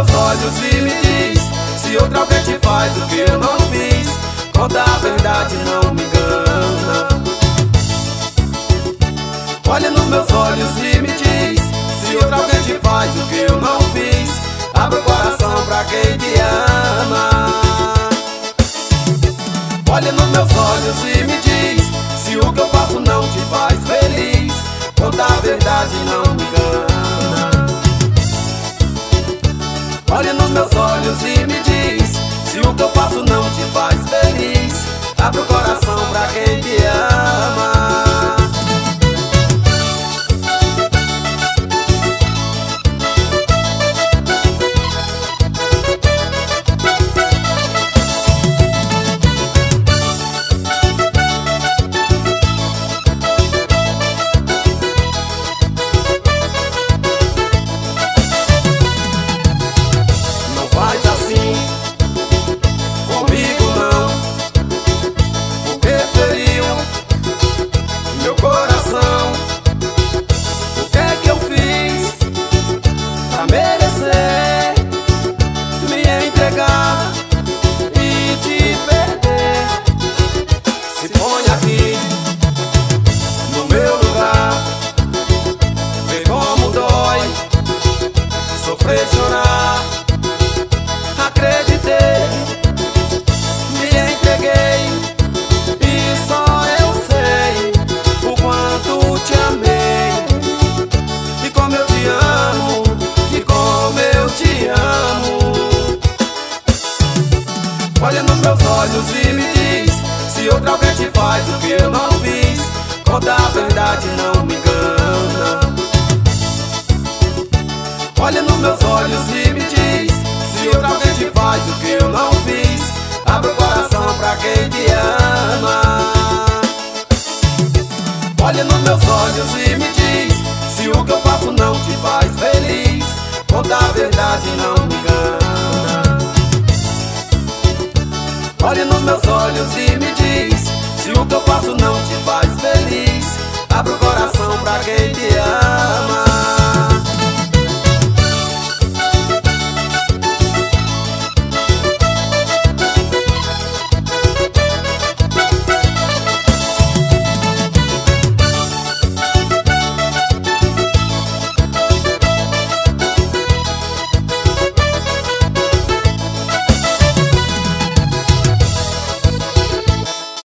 meus olhos e me diz se outra alguém te faz o que eu não fiz. Conta a verdade, não me engana. Olha nos meus olhos e me diz se outra alguém te faz o que eu não fiz. Abre o coração pra quem te ama. Olha nos meus olhos e me diz se o que eu faço não te faz feliz. Conta a verdade, não me engana. Olha nos meus olhos e me diz se o que eu faço não te faz feliz. Abre o coração pra quem te ama. Sofrer, chorar, acreditei, me entreguei e só eu sei o quanto te amei. E como eu te amo, e como eu te amo. Olha nos meus olhos e me diz se outra alguém te faz o que eu não fiz. Conta a verdade, não me engana. Olha nos meus olhos e me diz se outra alguém te faz o que eu não fiz. Abre o coração pra quem te ama. Olha nos meus olhos e me diz se o que eu faço não te faz feliz. Conta a verdade, não me engana. Olha nos meus olhos e me diz se o que eu faço não te faz feliz. Abre o coração pra quem te ama.